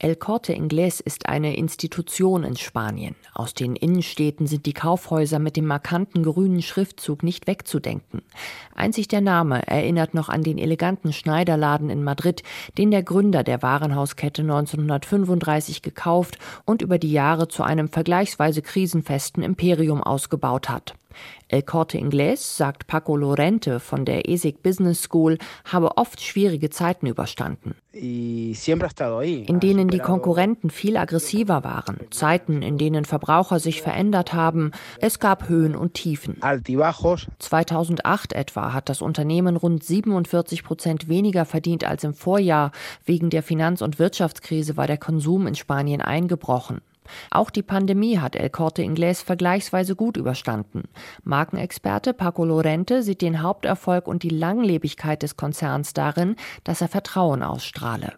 El Corte Inglés ist eine Institution in Spanien. Aus den Innenstädten sind die Kaufhäuser mit dem markanten grünen Schriftzug nicht wegzudenken. Einzig der Name erinnert noch an den eleganten Schneiderladen in Madrid, den der Gründer der Warenhauskette 1935 gekauft und über die Jahre zu einem vergleichsweise krisenfesten Imperium ausgebaut hat. El Corte Inglés, sagt Paco Lorente von der ESEC Business School, habe oft schwierige Zeiten überstanden, in denen die Konkurrenten viel aggressiver waren, Zeiten, in denen Verbraucher sich verändert haben. Es gab Höhen und Tiefen. 2008 etwa hat das Unternehmen rund 47% weniger verdient als im Vorjahr. Wegen der Finanz- und Wirtschaftskrise war der Konsum in Spanien eingebrochen. Auch die Pandemie hat El Corte Inglés vergleichsweise gut überstanden. Markenexperte Paco Lorente sieht den Haupterfolg und die Langlebigkeit des Konzerns darin, dass er Vertrauen ausstrahle.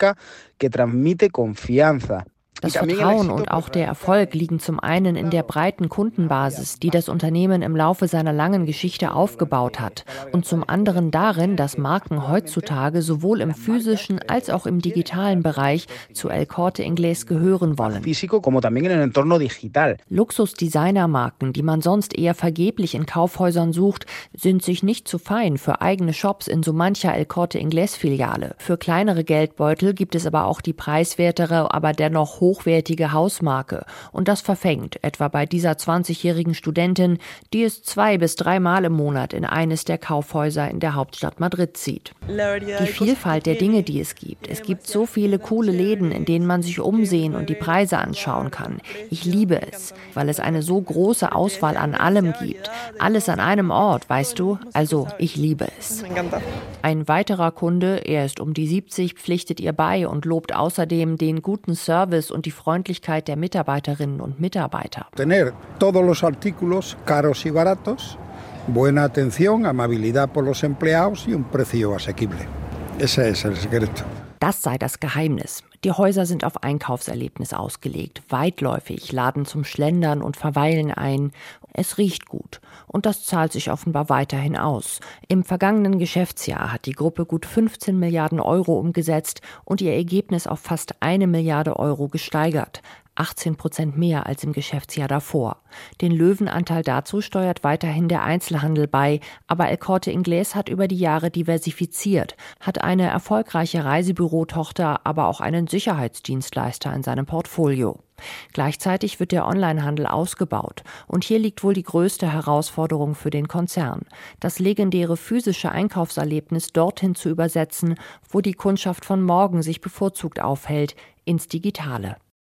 Das Vertrauen und auch der Erfolg liegen zum einen in der breiten Kundenbasis, die das Unternehmen im Laufe seiner langen Geschichte aufgebaut hat, und zum anderen darin, dass Marken heutzutage sowohl im physischen als auch im digitalen Bereich zu El Corte Inglés gehören wollen. Luxus-Designermarken, die man sonst eher vergeblich in Kaufhäusern sucht, sind sich nicht zu fein für eigene Shops in so mancher El Corte Inglés-Filiale. Für kleinere Geldbeutel gibt es aber auch die preiswertere, aber dennoch hochwertige Hausmarke. Und das verfängt, etwa bei dieser 20-jährigen Studentin, die es 2 bis 3 Mal im Monat in eines der Kaufhäuser in der Hauptstadt Madrid zieht. Die Vielfalt der Dinge, die es gibt. Es gibt so viele coole Läden, in denen man sich umsehen und die Preise anschauen kann. Ich liebe es, weil es eine so große Auswahl an allem gibt. Alles an einem Ort, weißt du? Also, ich liebe es. Ein weiterer Kunde, er ist um die 70, pflichtet ihr bei und lobt außerdem den guten Service und die Freundlichkeit der Mitarbeiterinnen und Mitarbeiter. Tener todos los artículos caros y baratos, buena atención, amabilidad por los empleados y un precio asequible. Ese es el secreto. Das sei das Geheimnis. Die Häuser sind auf Einkaufserlebnis ausgelegt, weitläufig, laden zum Schlendern und Verweilen ein. Es riecht gut. Und das zahlt sich offenbar weiterhin aus. Im vergangenen Geschäftsjahr hat die Gruppe gut 15 Milliarden Euro umgesetzt und ihr Ergebnis auf fast 1 Milliarde Euro gesteigert. 18% mehr als im Geschäftsjahr davor. Den Löwenanteil dazu steuert weiterhin der Einzelhandel bei, aber El Corte Inglés hat über die Jahre diversifiziert, hat eine erfolgreiche Reisebürotochter, aber auch einen Sicherheitsdienstleister in seinem Portfolio. Gleichzeitig wird der Onlinehandel ausgebaut und hier liegt wohl die größte Herausforderung für den Konzern, das legendäre physische Einkaufserlebnis dorthin zu übersetzen, wo die Kundschaft von morgen sich bevorzugt aufhält, ins Digitale.